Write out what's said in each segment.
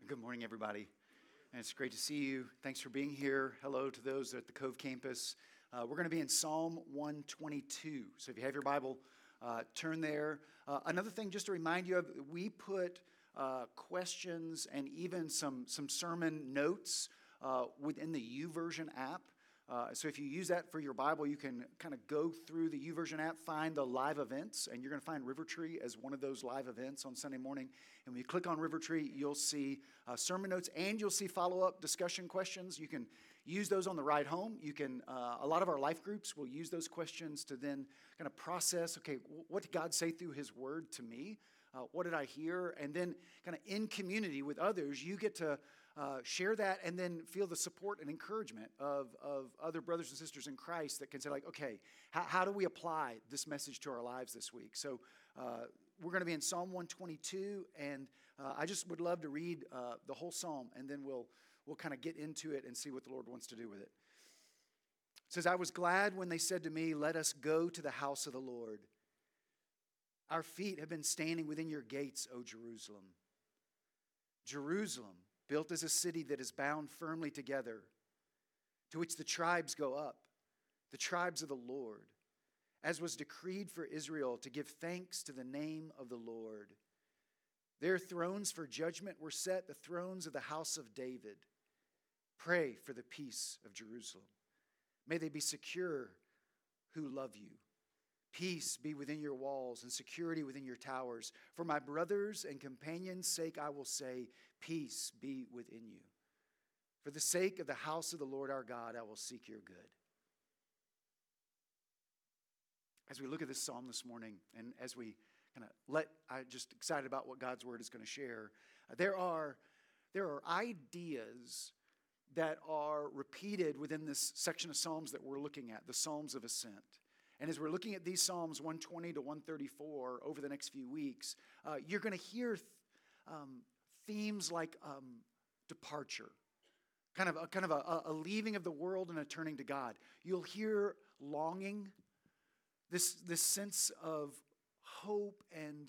Good morning, everybody. And it's great to see you. Thanks for being here. Hello to those at the Cove campus. We're going to be in Psalm 122. So if you have your Bible, turn there. Another thing just to remind you of, we put questions and even some sermon notes within the YouVersion app. So if you use that for your Bible, you can kind of go through the YouVersion app, find the live events, and you're going to find River Tree as one of those live events on Sunday morning. And when you click on River Tree, you'll see sermon notes and you'll see follow-up discussion questions. You can use those on the ride home. You can. A lot of our life groups will use those questions to then kind of process, okay, what did God say through His Word to me? What did I hear? And then kind of in community with others, you get to share that and then feel the support and encouragement of other brothers and sisters in Christ that can say, like, okay, how do we apply this message to our lives this week? So we're going to be in Psalm 122, and I just would love to read the whole psalm, and then we'll kind of get into it and see what the Lord wants to do with it. It says, I was glad when they said to me, let us go to the house of the Lord. Our feet have been standing within your gates, O Jerusalem. Jerusalem, built as a city that is bound firmly together, to which the tribes go up, the tribes of the Lord, as was decreed for Israel to give thanks to the name of the Lord. Their thrones for judgment were set, the thrones of the house of David. Pray for the peace of Jerusalem. May they be secure who love you. Peace be within your walls and security within your towers. For my brothers and companions' sake, I will say, peace be within you. For the sake of the house of the Lord our God, I will seek your good. As we look at this psalm this morning, and as we kind of I'm just excited about what God's word is going to share. There are ideas that are repeated within this section of Psalms that we're looking at, the Psalms of Ascent. And as we're looking at these Psalms 120 to 134 over the next few weeks, you're going to hear themes like departure, kind of a leaving of the world and a turning to God. You'll hear longing, this sense of hope and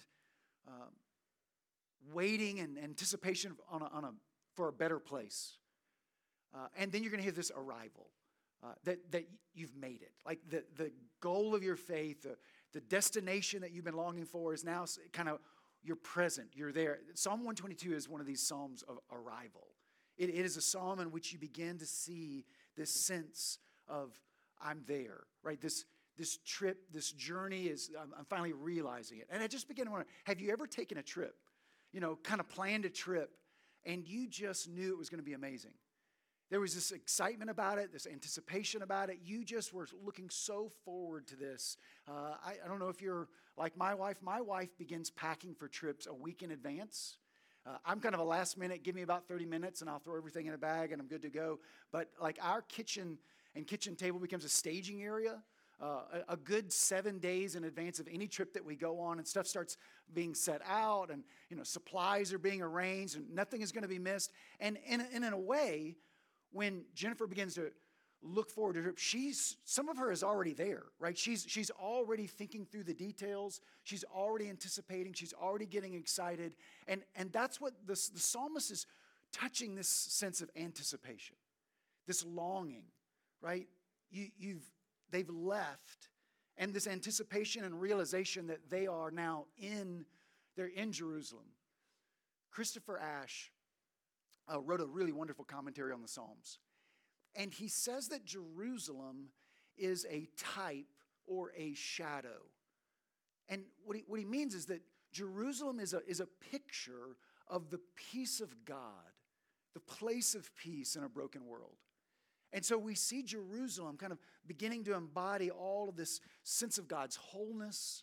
waiting and anticipation for a better place. And then you're going to hear this arrival. That you've made it. Like the goal of your faith, the destination that you've been longing for is now kind of, you're present, you're there. Psalm 122 is one of these psalms of arrival. It is a psalm in which you begin to see this sense of, I'm there, right? This trip, this journey I'm finally realizing it. And I just began to wonder, have you ever taken a trip, kind of planned a trip, and you just knew it was going to be amazing? There was this excitement about it, this anticipation about it. You just were looking so forward to this. I don't know if you're like my wife. My wife begins packing for trips a week in advance. I'm kind of a last minute, give me about 30 minutes and I'll throw everything in a bag and I'm good to go. But like our kitchen and kitchen table becomes a staging area. A good 7 days in advance of any trip that we go on, and stuff starts being set out, and supplies are being arranged, and nothing is going to be missed. And in a way, when Jennifer begins to look forward to her, some of her is already there, right? She's already thinking through the details. She's already anticipating. She's already getting excited. And that's what the psalmist is touching, this sense of anticipation, this longing, right? They've left, and this anticipation and realization that they are now they're in Jerusalem. Christopher Ash wrote a really wonderful commentary on the Psalms. And he says that Jerusalem is a type or a shadow. And what he means is that Jerusalem is a picture of the peace of God, the place of peace in a broken world. And so we see Jerusalem kind of beginning to embody all of this sense of God's wholeness.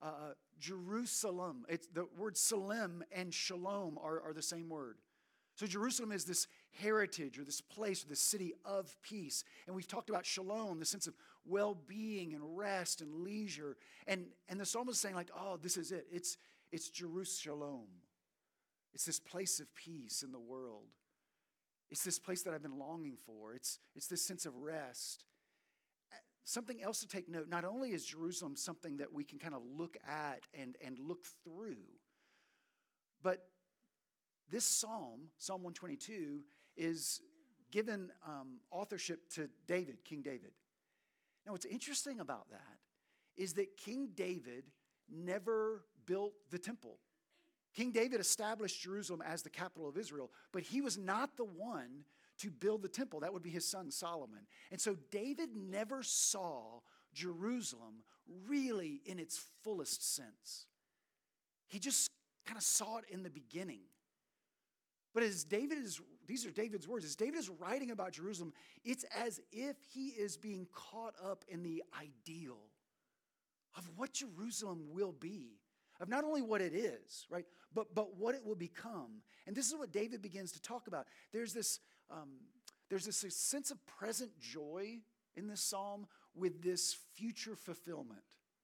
Jerusalem, it's the word Salem and Shalom are the same word. So Jerusalem is this heritage or this place or this city of peace. And we've talked about shalom, the sense of well-being and rest and leisure. And the psalmist is saying like, oh, this is it. It's Jerusalem. It's this place of peace in the world. It's this place that I've been longing for. It's this sense of rest. Something else to take note, not only is Jerusalem something that we can kind of look at and look through, but this psalm, Psalm 122, is given authorship to David, King David. Now, what's interesting about that is that King David never built the temple. King David established Jerusalem as the capital of Israel, but he was not the one to build the temple. That would be his son Solomon. And so David never saw Jerusalem really in its fullest sense. He just kind of saw it in the beginning. But these are David's words, as David is writing about Jerusalem, it's as if he is being caught up in the ideal of what Jerusalem will be, of not only what it is, right, but what it will become. And this is what David begins to talk about. There's this sense of present joy in this psalm with this future fulfillment.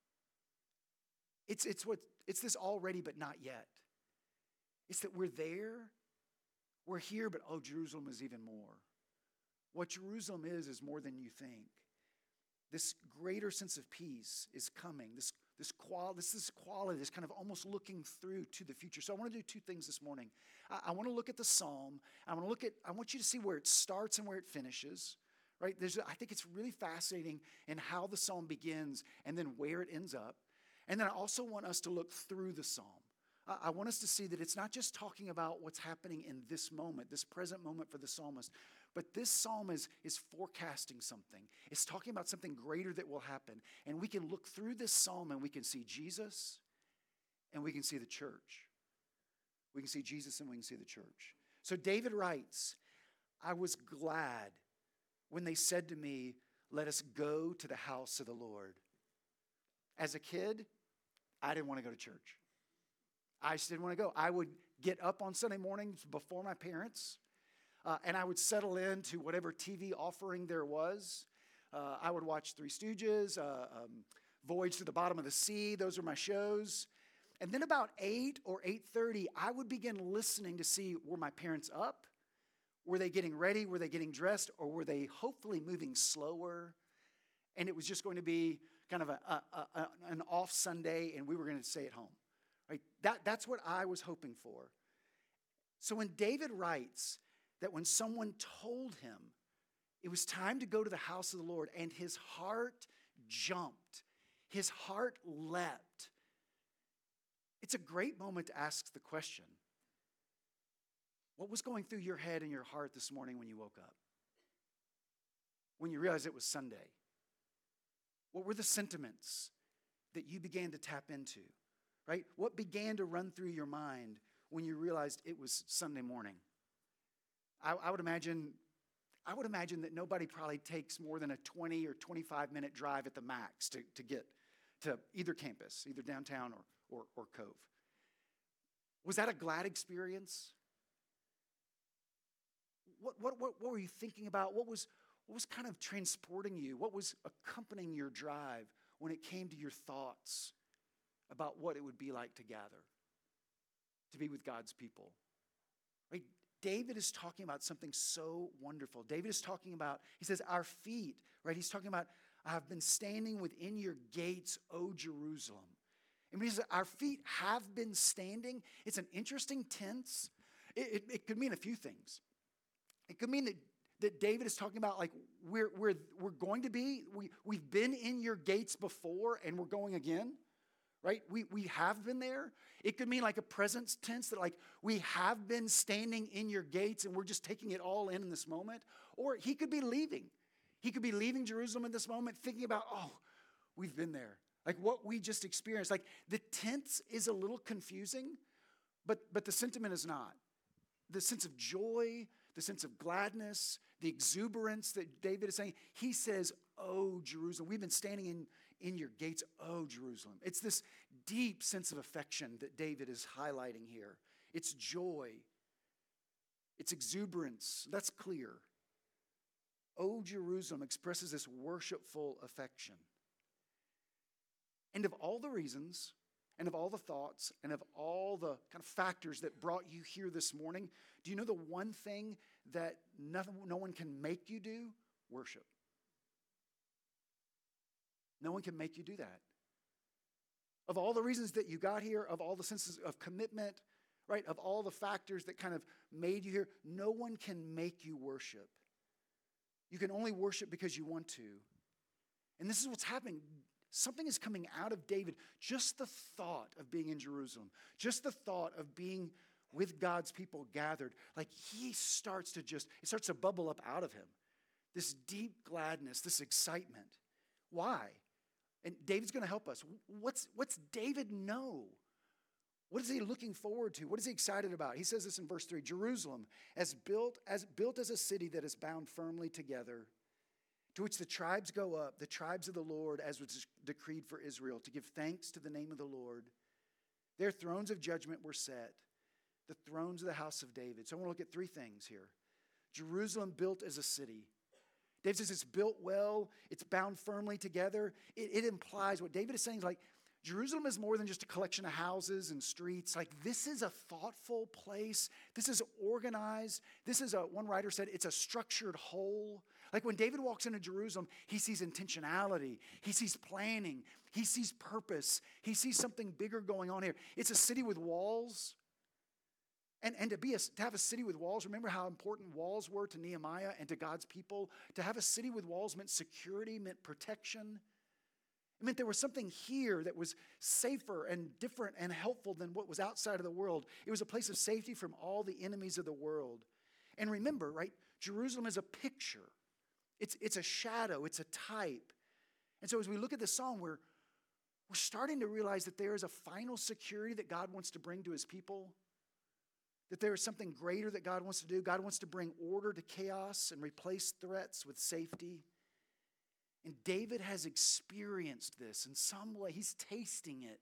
It's this already but not yet. It's that we're there, we're here, but oh, Jerusalem is even more. What Jerusalem is more than you think. This greater sense of peace is coming. This quality, this kind of almost looking through to the future. So I want to do two things this morning. I want to look at the psalm. I want you to see where it starts and where it finishes. Right? I think it's really fascinating in how the psalm begins and then where it ends up. And then I also want us to look through the psalm. I want us to see that it's not just talking about what's happening in this moment, this present moment for the psalmist, but this psalm is forecasting something. It's talking about something greater that will happen. And we can look through this psalm and we can see Jesus and we can see the church. We can see Jesus and we can see the church. So David writes, I was glad when they said to me, let us go to the house of the Lord. As a kid, I didn't want to go to church. I just didn't want to go. I would get up on Sunday mornings before my parents, and I would settle into whatever TV offering there was. I would watch Three Stooges, Voyage to the Bottom of the Sea. Those were my shows. And then about 8 or 8:30, I would begin listening to see, were my parents up? Were they getting ready? Were they getting dressed? Or were they hopefully moving slower? And it was just going to be kind of an off Sunday, and we were going to stay at home. Right? That's what I was hoping for. So when David writes that when someone told him it was time to go to the house of the Lord, and his heart jumped, his heart leapt, it's a great moment to ask the question, what was going through your head and your heart this morning when you woke up? When you realized it was Sunday? What were the sentiments that you began to tap into? Right? What began to run through your mind when you realized it was Sunday morning? I would imagine that nobody probably takes more than a 20 or 25-minute drive at the max to get to either campus, either downtown or Cove. Was that a glad experience? What were you thinking about? What was kind of transporting you? What was accompanying your drive when it came to your thoughts about what it would be like to gather, to be with God's people? Right? David is talking about something so wonderful. David is talking about, he says, our feet, right? He's talking about, I have been standing within your gates, O Jerusalem. And when he says, our feet have been standing, it's an interesting tense. It could mean a few things. It could mean that David is talking about, like, we're going to be, we've been in your gates before and we're going again. Right? We have been there. It could mean like a present tense that, like, we have been standing in your gates and we're just taking it all in this moment. Or he could be leaving. He could be leaving Jerusalem in this moment thinking about, oh, we've been there. Like what we just experienced. Like the tense is a little confusing, but the sentiment is not. The sense of joy, the sense of gladness, the exuberance that David is saying. He says, oh, Jerusalem, we've been standing in your gates, oh, Jerusalem. It's this deep sense of affection that David is highlighting here. It's joy. It's exuberance. That's clear. Oh, Jerusalem expresses this worshipful affection. And of all the reasons, and of all the thoughts, and of all the kind of factors that brought you here this morning, do you know the one thing that no one can make you do? Worship. No one can make you do that. Of all the reasons that you got here, of all the senses of commitment, right? Of all the factors that kind of made you here, no one can make you worship. You can only worship because you want to. And this is what's happening. Something is coming out of David. Just the thought of being in Jerusalem, just the thought of being with God's people gathered, like it starts to bubble up out of him. This deep gladness, this excitement. Why? And David's going to help us. What's David know? What is he looking forward to? What is he excited about? He says this in verse 3, Jerusalem, built as a city that is bound firmly together, to which the tribes go up, the tribes of the Lord, as was decreed for Israel, to give thanks to the name of the Lord. Their thrones of judgment were set, the thrones of the house of David. So I want to look at three things here. Jerusalem built as a city. David says it's built well, it's bound firmly together. It implies what David is saying is like, Jerusalem is more than just a collection of houses and streets. Like, this is a thoughtful place. This is organized. One writer said, it's a structured whole. Like, when David walks into Jerusalem, he sees intentionality. He sees planning. He sees purpose. He sees something bigger going on here. It's a city with walls. And to have a city with walls, remember how important walls were to Nehemiah and to God's people? To have a city with walls meant security, meant protection. It meant there was something here that was safer and different and helpful than what was outside of the world. It was a place of safety from all the enemies of the world. And remember, right, Jerusalem is a picture. It's a shadow. It's a type. And so as we look at this psalm, we're starting to realize that there is a final security that God wants to bring to his people, that there is something greater that God wants to do. God wants to bring order to chaos and replace threats with safety. And David has experienced this in some way. He's tasting it.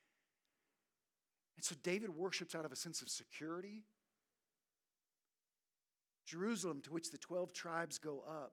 And so David worships out of a sense of security. Jerusalem, to which the 12 tribes go up.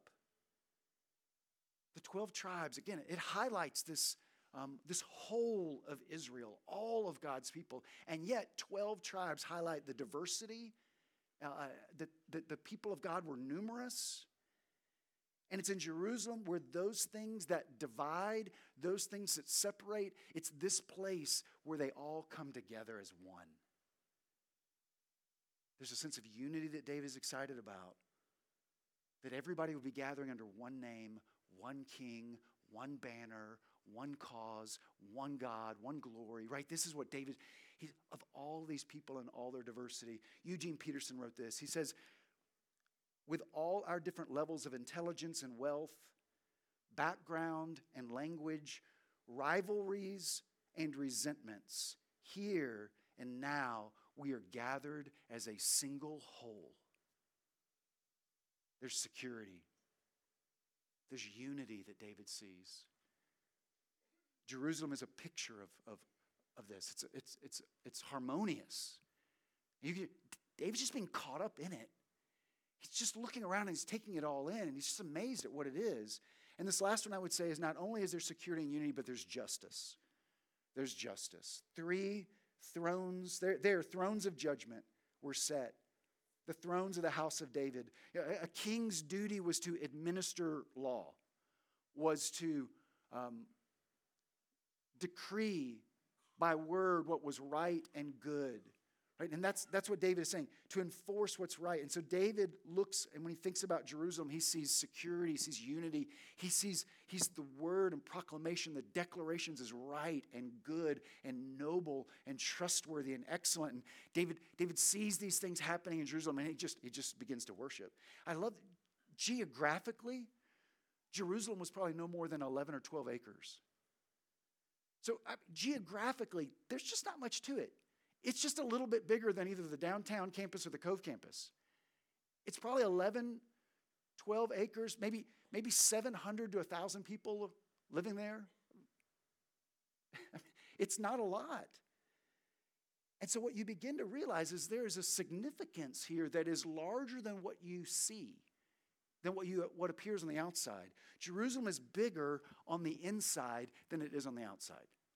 The 12 tribes, again, it highlights this whole of Israel, all of God's people. And yet 12 tribes highlight the diversity. The people of God were numerous. And it's in Jerusalem where those things that divide, those things that separate, it's this place where they all come together as one. There's a sense of unity that David is excited about. That everybody will be gathering under one name, one king, one banner, one cause, one God, one glory, right? This is what David, of all these people and all their diversity. Eugene Peterson wrote this. He says, with all our different levels of intelligence and wealth, background and language, rivalries and resentments, here and now we are gathered as a single whole. There's security. There's unity that David sees. Jerusalem is a picture of this. It's harmonious. David's just being caught up in it. He's just looking around and he's taking it all in, and he's just amazed at what it is. And this last one I would say is not only is there security and unity, but there's justice. There's justice. 3 thrones, there thrones of judgment were set. The thrones of the house of David. A king's duty was to administer law, was to decree by word what was right and good. Right? And that's what David is saying, to enforce what's right. And so David looks, and when he thinks about Jerusalem, he sees security, he sees unity, he's the word and proclamation, the declarations is right and good and noble and trustworthy and excellent. And David sees these things happening in Jerusalem, and he just begins to worship. I love, geographically, Jerusalem was probably no more than 11 or 12 acres. So geographically, there's just not much to it. It's just a little bit bigger than either the downtown campus or the Cove campus. It's probably 11, 12 acres, maybe 700 to 1,000 people living there. It's not a lot. And so what you begin to realize is there is a significance here that is larger than what you see, than what appears on the outside. Jerusalem is bigger on the inside than it is on the outside.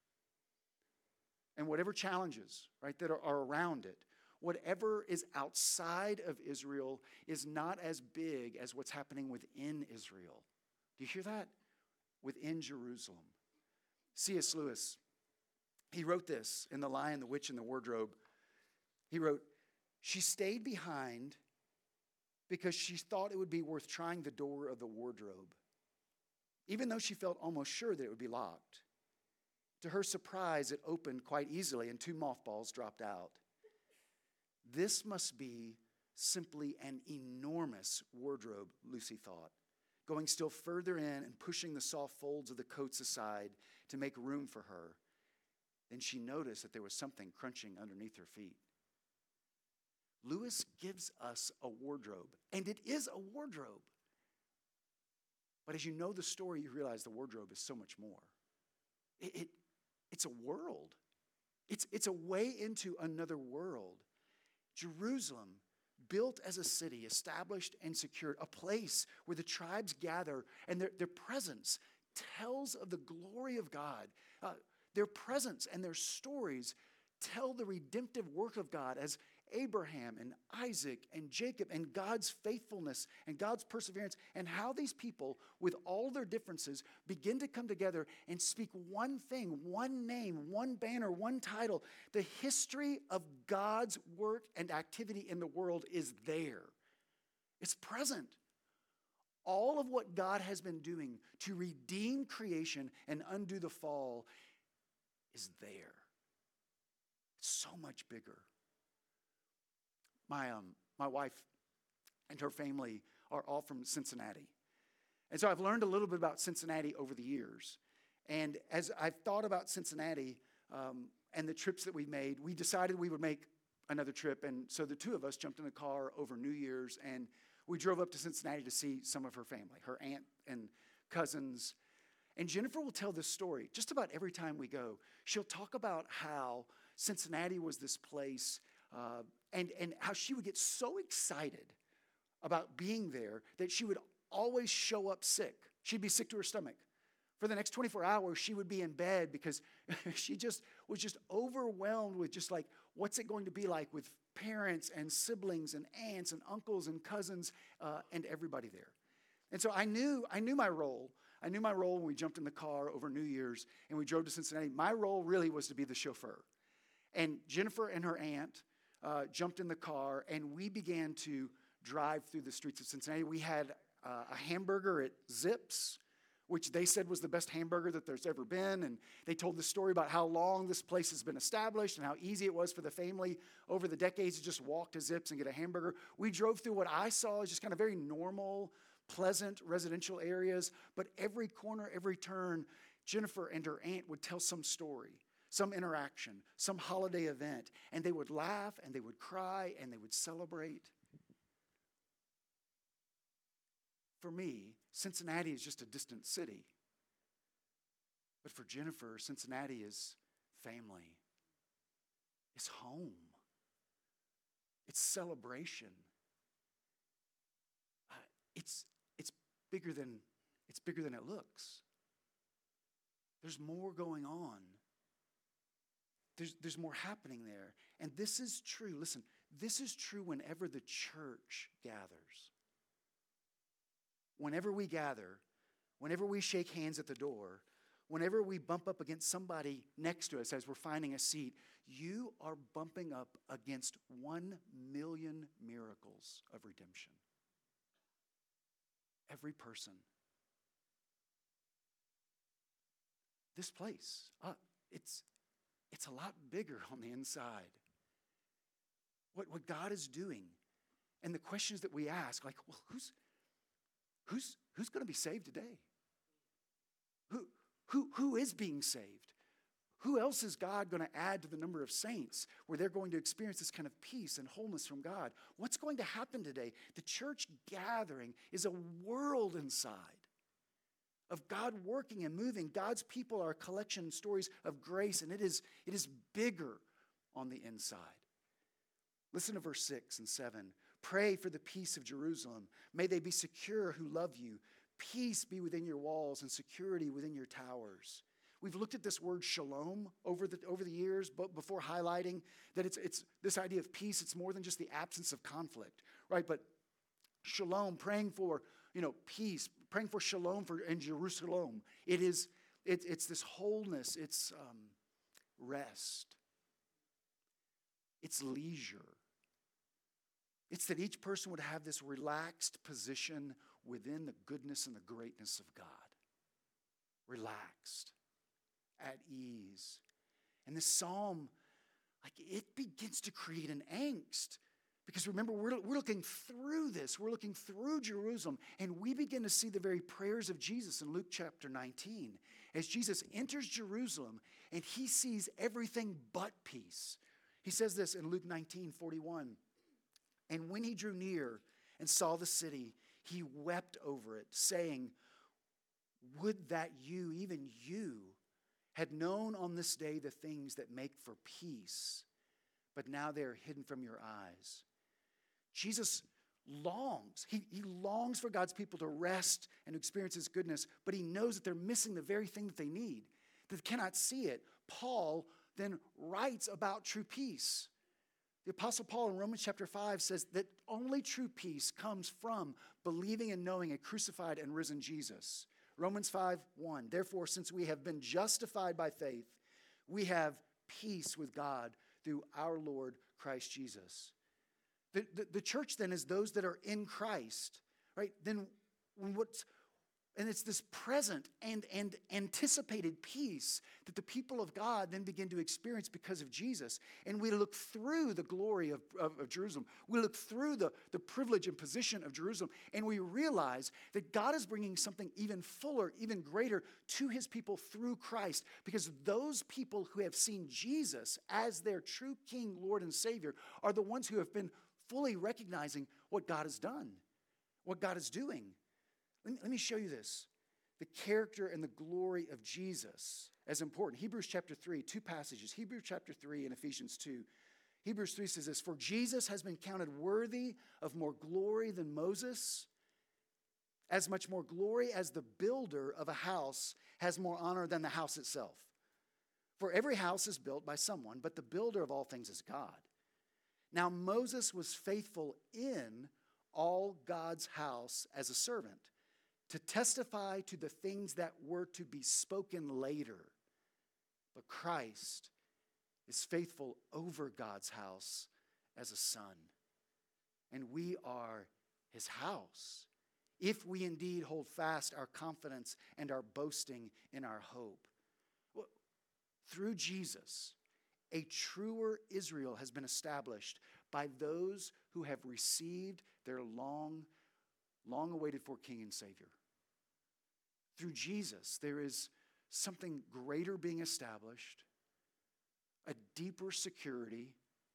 And whatever challenges, right, that are around it, whatever is outside of Israel is not as big as what's happening within Israel. Do you hear that? Within Jerusalem. C.S. Lewis, he wrote this in The Lion, the Witch, and the Wardrobe. He wrote, she stayed behind because she thought it would be worth trying the door of the wardrobe, even though she felt almost sure that it would be locked. To her surprise, it opened quite easily and 2 mothballs dropped out. This must be simply an enormous wardrobe, Lucy thought, going still further in and pushing the soft folds of the coats aside to make room for her. Then she noticed that there was something crunching underneath her feet. Lewis gives us a wardrobe, and it is a wardrobe. But as you know the story, you realize the wardrobe is so much more. It's a world. It's a way into another world. Jerusalem, built as a city, established and secured, a place where the tribes gather, and their presence tells of the glory of God. Their presence and their stories tell the redemptive work of God as Abraham and Isaac and Jacob and God's faithfulness and God's perseverance, and how these people, with all their differences, begin to come together and speak one thing, one name, one banner, one title. The history of God's work and activity in the world is there. It's present. All of what God has been doing to redeem creation and undo the fall is there. It's so much bigger. My wife and her family are all from Cincinnati. And so I've learned a little bit about Cincinnati over the years. And as I've thought about Cincinnati and the trips that we made, we decided we would make another trip. And so the 2 of us jumped in the car over New Year's, and we drove up to Cincinnati to see some of her family, her aunt and cousins. And Jennifer will tell this story just about every time we go. She'll talk about how Cincinnati was this place and how she would get so excited about being there that she would always show up sick. She'd be sick to her stomach. For the next 24 hours, she would be in bed because she was just overwhelmed with just like, what's it going to be like with parents and siblings and aunts and uncles and cousins and everybody there. And so I knew my role. I knew my role when we jumped in the car over New Year's and we drove to Cincinnati. My role really was to be the chauffeur. And Jennifer and her aunt jumped in the car, and we began to drive through the streets of Cincinnati. We had a hamburger at Zips, which they said was the best hamburger that there's ever been. And they told the story about how long this place has been established and how easy it was for the family over the decades to just walk to Zips and get a hamburger. We drove through what I saw as just kind of very normal, pleasant residential areas. But every corner, every turn, Jennifer and her aunt would tell some story, some interaction, some holiday event, and they would laugh and they would cry and they would celebrate. For me, Cincinnati is just a distant city. But for Jennifer, Cincinnati is family. It's home. It's celebration. It's bigger than it looks. There's more going on. There's more happening there. And this is true. Listen, this is true whenever the church gathers. Whenever we gather, whenever we shake hands at the door, whenever we bump up against somebody next to us as we're finding a seat, you are bumping up against 1 million miracles of redemption. Every person. This place, it's a lot bigger on the inside. What God is doing and the questions that we ask, like, well, who's going to be saved today? Who is being saved? Who else is God going to add to the number of saints where they're going to experience this kind of peace and wholeness from God? What's going to happen today? The church gathering is a world inside of God working and moving. God's people are a collection of stories of grace, and it is bigger on the inside. Listen to verse 6 and 7. Pray for the peace of Jerusalem. May they be secure who love you. Peace be within your walls and security within your towers. We've looked at this word shalom over the years, but before highlighting that it's this idea of peace. It's more than just the absence of conflict, right? But shalom, praying for peace, praying for shalom in Jerusalem. It's this wholeness. It's rest. It's leisure. It's that each person would have this relaxed position within the goodness and the greatness of God. Relaxed, at ease. And this psalm, it begins to create an angst. Because remember, we're looking through this. We're looking through Jerusalem. And we begin to see the very prayers of Jesus in Luke chapter 19. As Jesus enters Jerusalem and he sees everything but peace. He says this in Luke 19:41. And when he drew near and saw the city, he wept over it, saying, would that you, even you, had known on this day the things that make for peace, but now they are hidden from your eyes. Jesus longs. He longs for God's people to rest and experience his goodness, but he knows that they're missing the very thing that they need, that they cannot see it. Paul then writes about true peace. The Apostle Paul in Romans chapter 5 says that only true peace comes from believing and knowing a crucified and risen Jesus. Romans 5:1, therefore, since we have been justified by faith, we have peace with God through our Lord Christ Jesus. The church then is those that are in Christ, right? Then and it's this present and anticipated peace that the people of God then begin to experience because of Jesus. And we look through the glory of Jerusalem. We look through the privilege and position of Jerusalem, and we realize that God is bringing something even fuller, even greater to his people through Christ. Because those people who have seen Jesus as their true King, Lord, and Savior are the ones who have been fully recognizing what God has done, what God is doing. Let me show you this. The character and the glory of Jesus as important. Hebrews chapter 3, two passages. Hebrews chapter 3 and Ephesians 2. Hebrews 3 says this, for Jesus has been counted worthy of more glory than Moses, as much more glory as the builder of a house has more honor than the house itself. For every house is built by someone, but the builder of all things is God. Now Moses was faithful in all God's house as a servant, to testify to the things that were to be spoken later. But Christ is faithful over God's house as a son. And we are his house, if we indeed hold fast our confidence and our boasting in our hope. Well, through Jesus, a truer Israel has been established by those who have received their long-awaited for King and Savior. Through Jesus, there is something greater being established, a deeper security,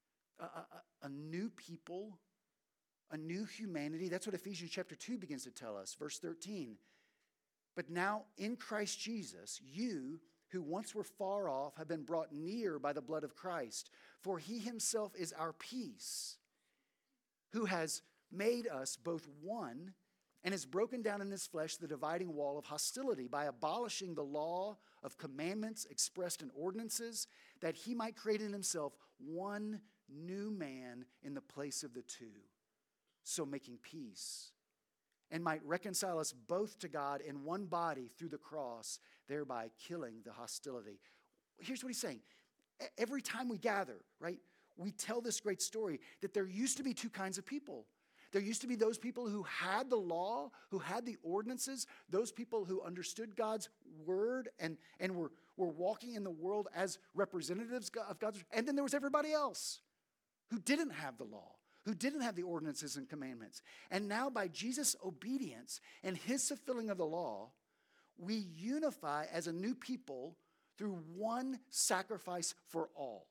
a new people, a new humanity. That's what Ephesians chapter 2 begins to tell us. Verse 13. But now in Christ Jesus, you who once were far off have been brought near by the blood of Christ. For he himself is our peace, who has made us both one and has broken down in his flesh the dividing wall of hostility by abolishing the law of commandments expressed in ordinances, that he might create in himself one new man in the place of the two, so making peace, and might reconcile us both to God in one body through the cross, thereby killing the hostility. Here's what he's saying. Every time we gather, right, we tell this great story that there used to be two kinds of people. There used to be those people who had the law, who had the ordinances, those people who understood God's word and were walking in the world as representatives of God's. And then there was everybody else who didn't have the law, who didn't have the ordinances and commandments. And now by Jesus' obedience and his fulfilling of the law, we unify as a new people through one sacrifice for all.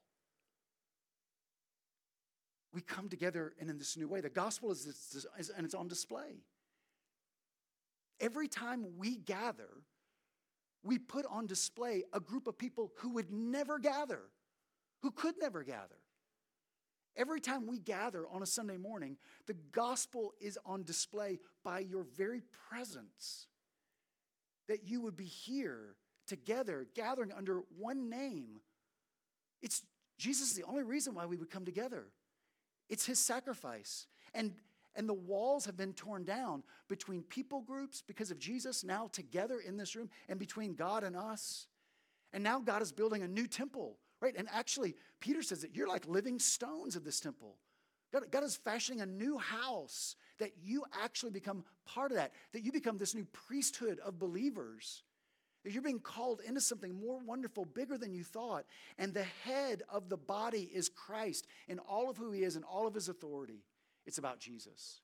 We come together in this new way. The gospel is and it's on display. Every time we gather, we put on display a group of people who would never gather, who could never gather. Every time we gather on a Sunday morning, the gospel is on display by your very presence. That you would be here together, gathering under one name. It's Jesus is the only reason why we would come together. It's his sacrifice. And the walls have been torn down between people groups because of Jesus, now together in this room, and between God and us. And now God is building a new temple right? And actually, Peter says that you're like living stones of this temple. God is fashioning a new house, that you actually become part of that you become this new priesthood of believers, that you're being called into something more wonderful, bigger than you thought. And the head of the body is Christ in all of who he is and all of his authority. It's about Jesus.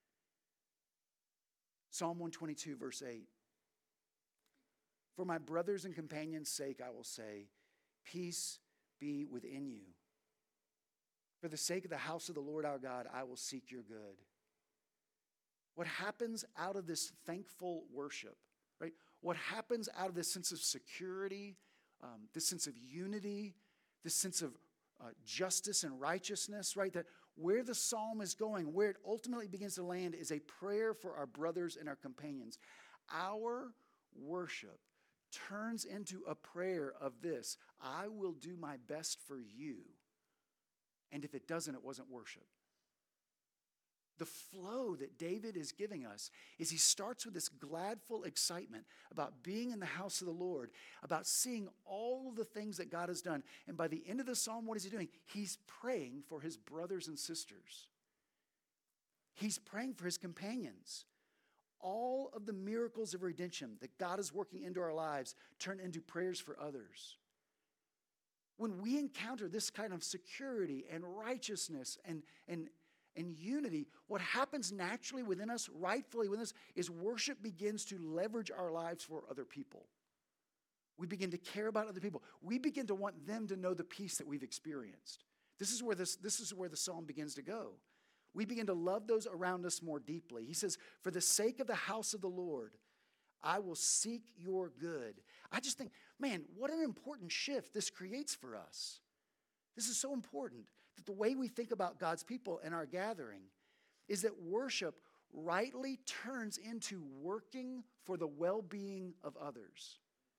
Psalm 122, verse 8. For my brothers and companions' sake, I will say, peace be within you. For the sake of the house of the Lord our God, I will seek your good. What happens out of this thankful worship, right? What happens out of this sense of security, this sense of unity, this sense of justice and righteousness, right? That where the psalm is going, where it ultimately begins to land, is a prayer for our brothers and our companions. Our worship turns into a prayer of this: I will do my best for you. And if it doesn't, it wasn't worship. The flow that David is giving us is he starts with this gladful excitement about being in the house of the Lord, about seeing all of the things that God has done. And by the end of the psalm, what is he doing? He's praying for his brothers and sisters. He's praying for his companions. All of the miracles of redemption that God is working into our lives turn into prayers for others. When we encounter this kind of security and righteousness and unity, what happens naturally within us, rightfully within us, is worship begins to leverage our lives for other people. We begin to care about other people. We begin to want them to know the peace that we've experienced. This is where the psalm begins to go. We begin to love those around us more deeply. He says, for the sake of the house of the Lord, I will seek your good. I just think, man, what an important shift this creates for us. This is so important, that the way we think about God's people and our gathering is that worship rightly turns into working for the well-being of others.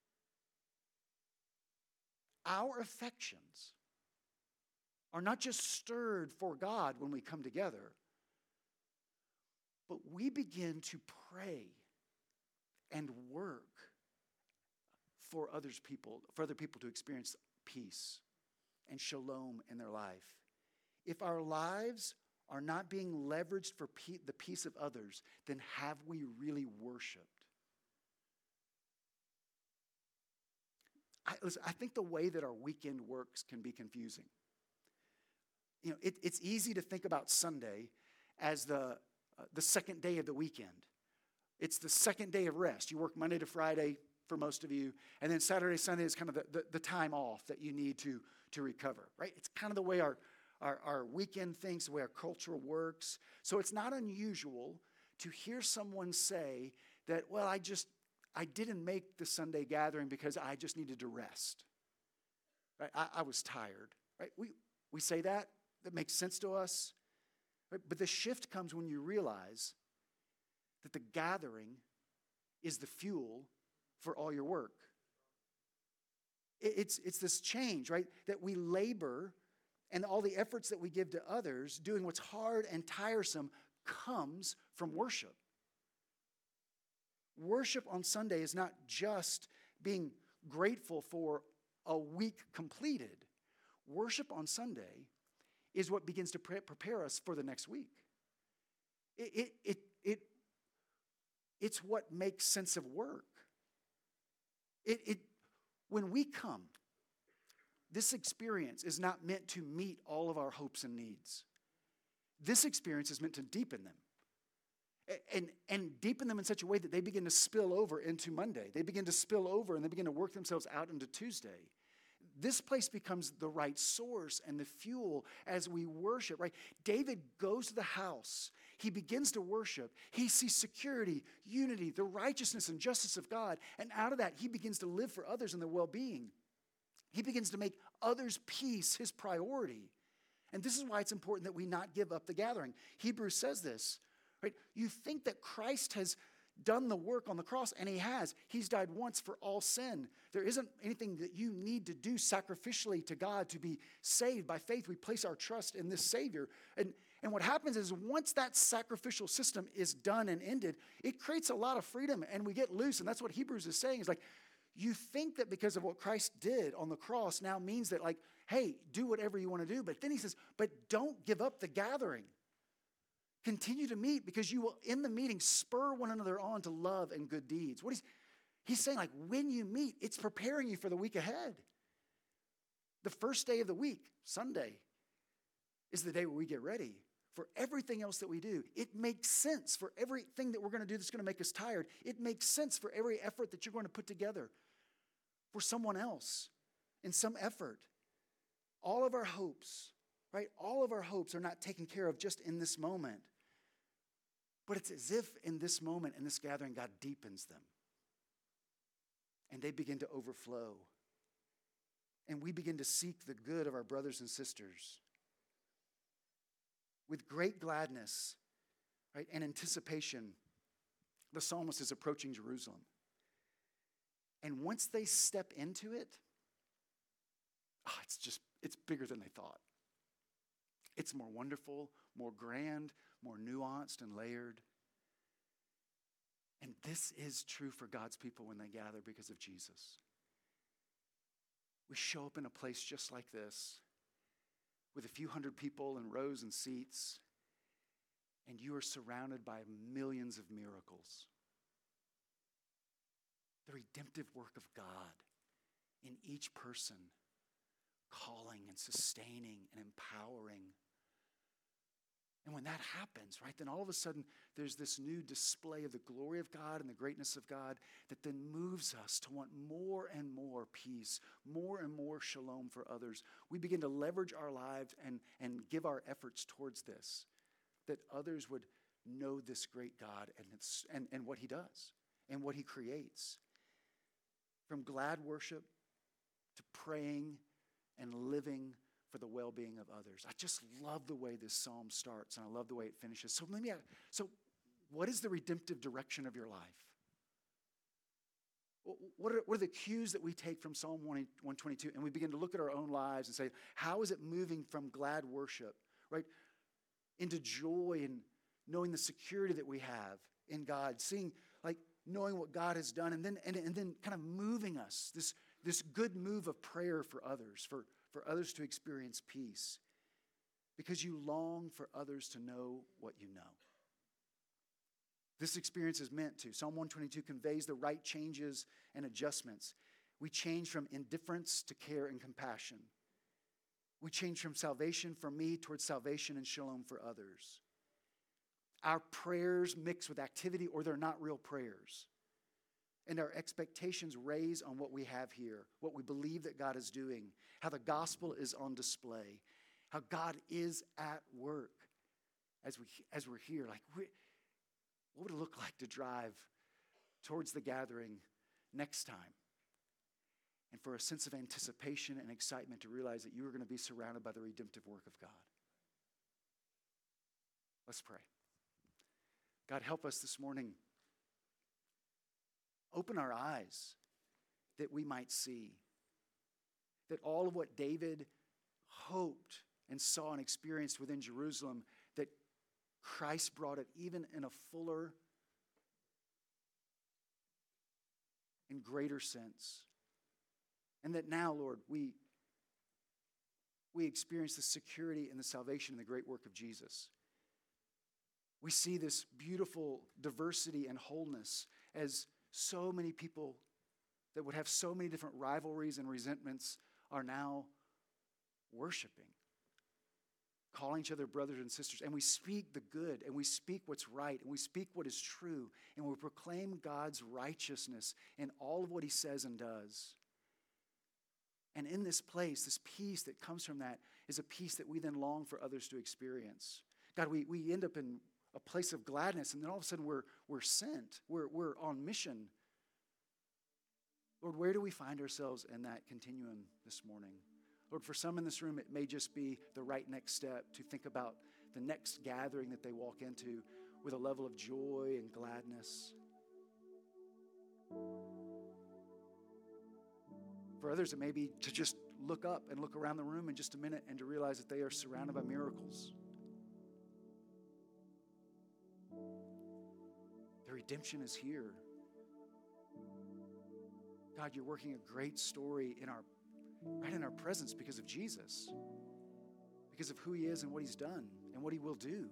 Our affections are not just stirred for God when we come together, but we begin to pray and work for other people to experience peace and shalom in their life. If our lives are not being leveraged for the peace of others, then have we really worshiped? I think the way that our weekend works can be confusing. You know, it's easy to think about Sunday as the second day of the weekend. It's the second day of rest. You work Monday to Friday for most of you, and then Saturday, Sunday is kind of the time off that you need to recover, right? It's kind of the way our weekend thinks, the way our culture works. So it's not unusual to hear someone say that, well, I didn't make the Sunday gathering because I just needed to rest. Right? I was tired. Right? We say that. That makes sense to us. Right? But the shift comes when you realize that the gathering is the fuel for all your work. It's this change, right? That we labor, and all the efforts that we give to others, doing what's hard and tiresome, comes from worship. Worship on Sunday is not just being grateful for a week completed. Worship on Sunday is what begins to prepare us for the next week. It's what makes sense of work. When we come, this experience is not meant to meet all of our hopes and needs. This experience is meant to deepen them. And deepen them in such a way that they begin to spill over into Monday. They begin to spill over and they begin to work themselves out into Tuesday. This place becomes the right source and the fuel as we worship, right? David goes to the house. He begins to worship. He sees security, unity, the righteousness and justice of God. And out of that, he begins to live for others and their well-being. He begins to make others' peace his priority. And this is why it's important that we not give up the gathering. Hebrews says this, right? You think that Christ has done the work on the cross, and he has. He's died once for all sin. There isn't anything that you need to do sacrificially to God to be saved. By faith, we place our trust in this Savior. And what happens is once that sacrificial system is done and ended, it creates a lot of freedom, and we get loose. And that's what Hebrews is saying. Is like, you think that because of what Christ did on the cross now means that, like, hey, do whatever you want to do. But then he says, but don't give up the gathering. Continue to meet, because you will, in the meeting, spur one another on to love and good deeds. He's saying, like, when you meet, it's preparing you for the week ahead. The first day of the week, Sunday, is the day where we get ready for everything else that we do. It makes sense for everything that we're going to do that's going to make us tired. It makes sense for every effort that you're going to put together for someone else in some effort. All of our hopes, right? All of our hopes are not taken care of just in this moment. But it's as if in this moment, in this gathering, God deepens them. And they begin to overflow. And we begin to seek the good of our brothers and sisters with great gladness, right, and anticipation. The psalmist is approaching Jerusalem. And once they step into it, it's bigger than they thought. It's more wonderful, more grand, more nuanced and layered. And this is true for God's people when they gather because of Jesus. We show up in a place just like this with a few hundred people in rows and seats, and you are surrounded by millions of miracles. The redemptive work of God in each person, calling and sustaining and empowering. And when that happens, right, then all of a sudden there's this new display of the glory of God and the greatness of God that then moves us to want more and more peace, more and more shalom for others. We begin to leverage our lives and give our efforts towards this, that others would know this great God and what he does and what he creates. From glad worship to praying and living for the well-being of others. I just love the way this psalm starts, and I love the way it finishes. So what is the redemptive direction of your life? What are the cues that we take from Psalm 122, and we begin to look at our own lives and say, how is it moving from glad worship, right, into joy and knowing the security that we have in God, seeing, like, knowing what God has done, and then kind of moving us, this good move of prayer for others, for others to experience peace, because you long for others to know what you know. This experience is meant to. Psalm 122 conveys the right changes and adjustments. We change from indifference to care and compassion. We change from salvation for me towards salvation and shalom for others. Our prayers mix with activity, or they're not real prayers. And our expectations raise on what we have here, what we believe that God is doing, how the gospel is on display, how God is at work as we're here. Like, what would it look like to drive towards the gathering next time? And for a sense of anticipation and excitement to realize that you are going to be surrounded by the redemptive work of God. Let's pray. God, help us this morning. Open our eyes that we might see that all of what David hoped and saw and experienced within Jerusalem, that Christ brought it even in a fuller and greater sense. And that now, Lord, we experience the security and the salvation and the great work of Jesus. We see this beautiful diversity and wholeness as so many people that would have so many different rivalries and resentments are now worshiping, calling each other brothers and sisters. And we speak the good, and we speak what's right, and we speak what is true, and we proclaim God's righteousness in all of what he says and does. And in this place, this peace that comes from that is a peace that we then long for others to experience. God, we end up in a place of gladness, and then all of a sudden we're sent. We're on mission. Lord, where do we find ourselves in that continuum this morning? Lord, for some in this room, it may just be the right next step to think about the next gathering that they walk into with a level of joy and gladness. For others, it may be to just look up and look around the room in just a minute and to realize that they are surrounded by miracles. The redemption is here. God, God, you're working a great story right in our presence because of Jesus, because of who he is and what he's done and what he will do.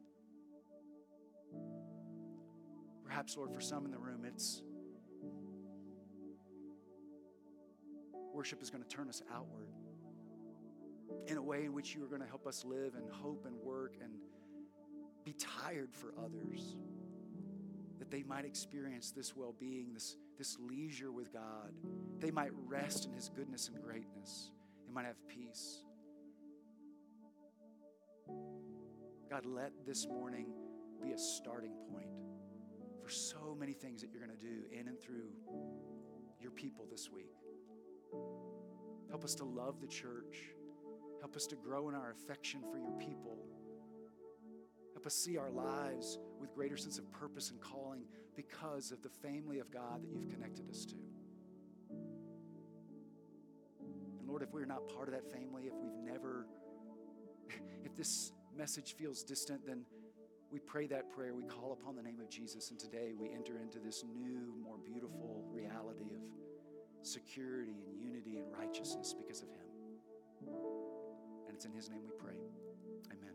Perhaps, Lord, for some in the room, it's worship is going to turn us outward in a way in which you are going to help us live and hope and work and be tired for others, that they might experience this well-being, this leisure with God. They might rest in his goodness and greatness. They might have peace. God, let this morning be a starting point for so many things that you're going to do in and through your people this week. Help us to love the church. Help us to grow in our affection for your people. Help us see our lives with greater sense of purpose and calling because of the family of God that you've connected us to. And Lord, if we're not part of that family, if this message feels distant, then we pray that prayer. We call upon the name of Jesus, and today we enter into this new, more beautiful reality of security and unity and righteousness because of him. And it's in his name we pray. Amen.